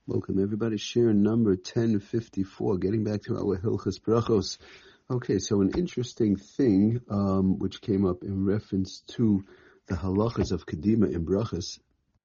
Welcome everybody. Share number 1054. Getting back to our Hilchas Brachos. Okay, so an interesting thing which came up in reference to the halachas of Kedima in Brachos.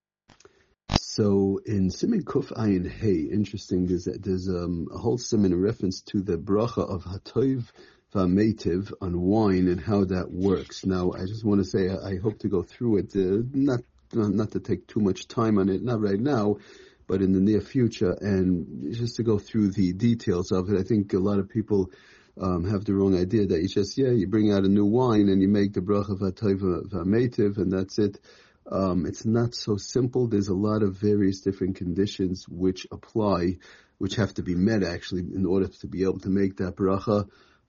So in Siman Kuf Ayin Hey, interesting, there's a whole siman in reference to the bracha of Hatoiv V'Ametiv on wine and how that works. Now, I just want to say I hope to go through it, not to take too much time on it, not right now, but in the near future, and just to go through the details of it. I think a lot of people have the wrong idea that you bring out a new wine and you make the bracha Hatoiv V'Ametiv and that's it. It's not so simple. There's a lot of various different conditions which apply, which have to be met actually in order to be able to make that bracha.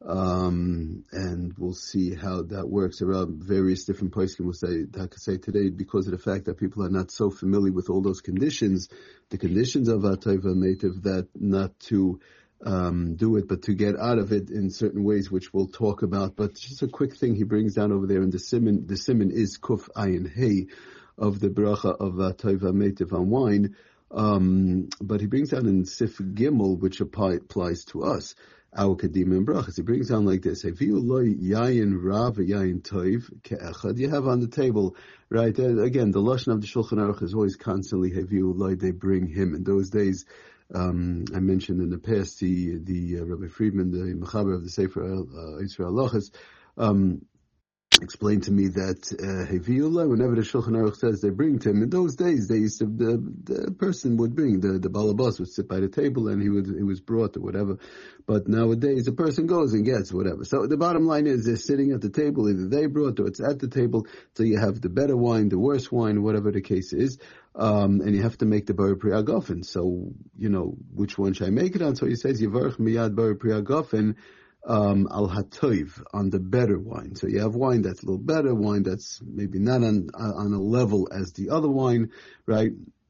And we'll see how that works around various different places. We'll say, I could say today, because of the fact that people are not so familiar with all those conditions, the conditions of Hatoiv V'Ametiv, that not to do it, but to get out of it in certain ways, which we'll talk about. But just a quick thing he brings down over there in the siman. The siman is Kuf Ayin Hey of the bracha of Hatoiv V'Ametiv on wine. But he brings down in Sif Gimel, which applies to us, our Kedima and Brachas. He brings down like this: Heviu lo yayin rav yayin toiv ke'echad. You have on the table, right? Again, the lashon of the Shulchan Aruch is always constantly Heviu lo. They bring him. In those days, I mentioned in the past the Rabbi Friedman, the Mechaber of the Sefer Yisrael Halachos, explained to me that Heviula, whenever the Shulchan Aruch says they bring to him, in those days they used to, the person would bring, the balabas would sit by the table and he was brought or whatever. But nowadays a person goes and gets whatever. So the bottom line is they're sitting at the table, either they brought or it's at the table. So you have the better wine, the worse wine, whatever the case is. And you have to make the Bar Pri Hagafen. So, which one should I make it on? So he says, Yivarch miyad Bar Pri Hagafen, al hatoiv, on the better wine. So you have wine that's a little better, wine that's maybe not on a level as the other wine, right?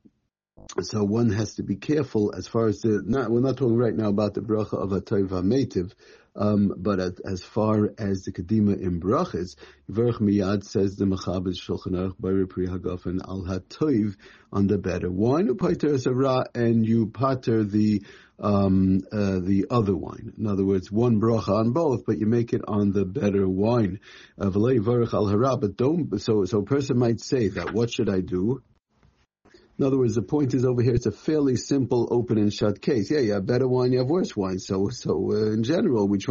So one has to be careful as far as we're not talking right now about the bracha of Hatoiv V'Ametiv, but as far as the Kedima in Brachas, Yivarch Miyad says the Mechaber Shulchan Aruch Bar Pri Hagafen al Hatoiv, on the better wine, upater sarah, and you pater the other wine. In other words, one bracha on both, but you make it on the better wine. V'lo yivarach al hara, but don't. So a person might say that. What should I do? In other words, the point is over here, it's a fairly simple open and shut case. Yeah, you have better wine, you have worse wine. So in general, we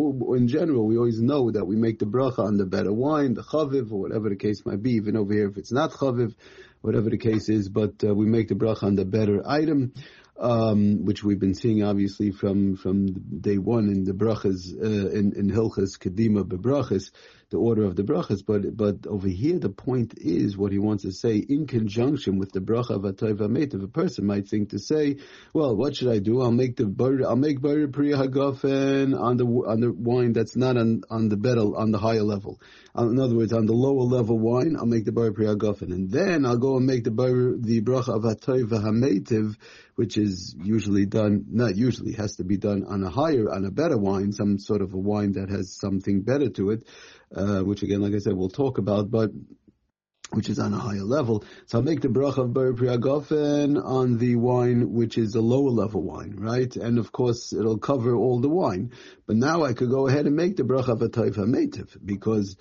always know that we make the bracha on the better wine, the chaviv, or whatever the case might be, even over here if it's not chaviv, whatever the case is, but we make the bracha on the better item, which we've been seeing obviously from day one in the brachas, in Hilchas Kedima bebrachas, the order of the brachas, but over here the point is what he wants to say in conjunction with the bracha of Hatoiv V'Ametiv. A person might think to say, well, what should I do? I'll make Bar Pri Hagafen on the wine that's not on the better, on the higher level. In other words, on the lower level wine, I'll make the Bar Pri Hagafen, and then I'll go and make the bracha of Hatoiv V'Ametiv, which is usually done, not usually, has to be done on a better wine, some sort of a wine that has something better to it, which again, like I said, we'll talk about, but which is on a higher level. So I'll make the bracha of Bar Pri Hagafen on the wine which is a lower level wine, right? And of course, it'll cover all the wine. But now I could go ahead and make the bracha of Hatoiv V'Ametiv, because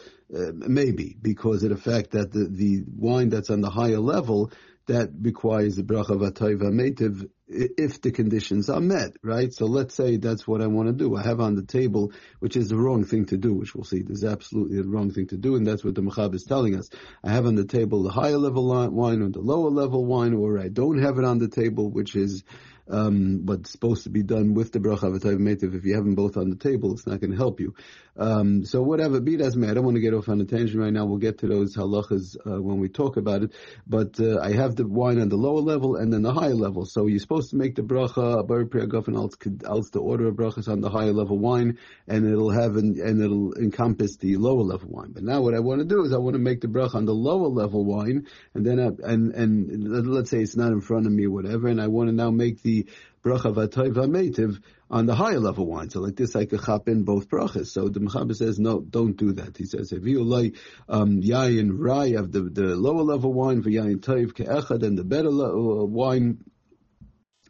because of the fact that the wine that's on the higher level, that requires the bracha of Hatoiv V'Ametiv if the conditions are met, right? So let's say that's what I want to do. I have on the table, which is the wrong thing to do, which we'll see. There's absolutely the wrong thing to do, and that's what the Mechaber is telling us. I have on the table the higher level wine or the lower level wine, or I don't have it on the table, which is what's supposed to be done with the bracha of Hatoiv V'Ametiv. If you have them both on the table, it's not going to help you. So whatever, be it as may. I don't want to get off on a tangent right now. We'll get to those halachas when we talk about it. But I have the wine on the lower level and then the higher level. So you're supposed to make the bracha Bar Pri Hagafen, else the order of brachas on the higher level wine, and it'll encompass the lower level wine. But now what I want to do is I want to make the bracha on the lower level wine, and then and let's say it's not in front of me or whatever, and I want to now make the bracha of Hatoiv V'Ametiv on the higher level wine. So like this, I could chop in both brachas. So the Mechaber says, no, don't do that. He says, if you like yayin rai of the lower level wine, for yayin toiv ke'echad, and the better wine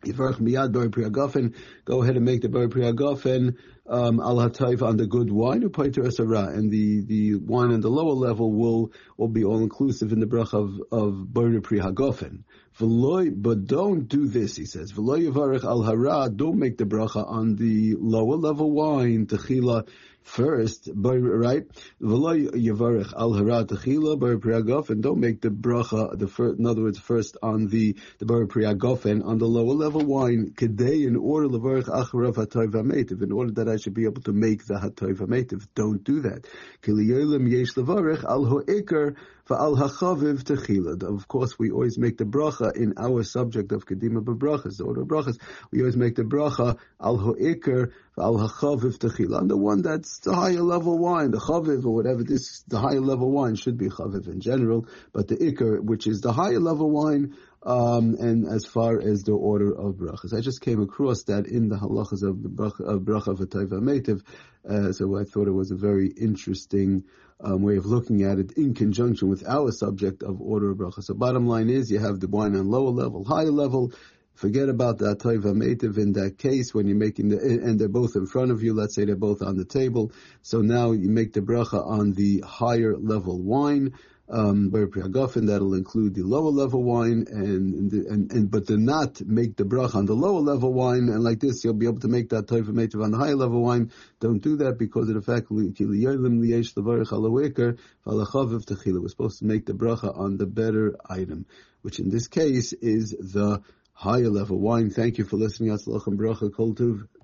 Yivarech miyad bar pri hagafen. Go ahead and make the bar pri hagafen al hatayv on the good wine, upaiter asara, and the wine on the lower level will be all inclusive in the bracha of bar pri hagafen. But don't do this, he says. V'lo yivarech al hara. Don't make the bracha on the lower level wine techila first, right? V'lo yivarech al hara techila bar pri hagafen. Don't make the bracha in other words, first on the bar pri hagafen on the lower level wine. Kedei, in order levarech acharav hatayv hametiv, in order that I should be able to make the hatayv hametiv. Don't do that. Kiliyolim yesh levarech al ho'ikar v'al hachaviv techila. Of course, we always make the bracha in our subject of kedima b'brachas, the order of brachas. We always make the bracha al ho'ikar v'al hachaviv techila. On the one that's the higher level wine, the chaviv or whatever, the higher level wine should be chaviv in general, but the ikar, which is the higher level wine, and as far as the order of brachas. I just came across that in the halachas of the bracha of hatayv hametiv, so I thought it was a very interesting way of looking at it in conjunction with our subject of order of brachas. So bottom line is, you have the wine on lower level, higher level. Forget about the hatayv hametiv in that case when you're making and they're both in front of you. Let's say they're both on the table. So now you make the bracha on the higher level wine. Bar pri hagafen, that'll include the lower level wine, but do not make the bracha on the lower level wine, and like this you'll be able to make that hatayv hametiv on the higher level wine. Don't do that because of the fact we're supposed to make the bracha on the better item, which in this case is the higher level wine. Thank you for listening. Atzlach and bracha, kol tuv.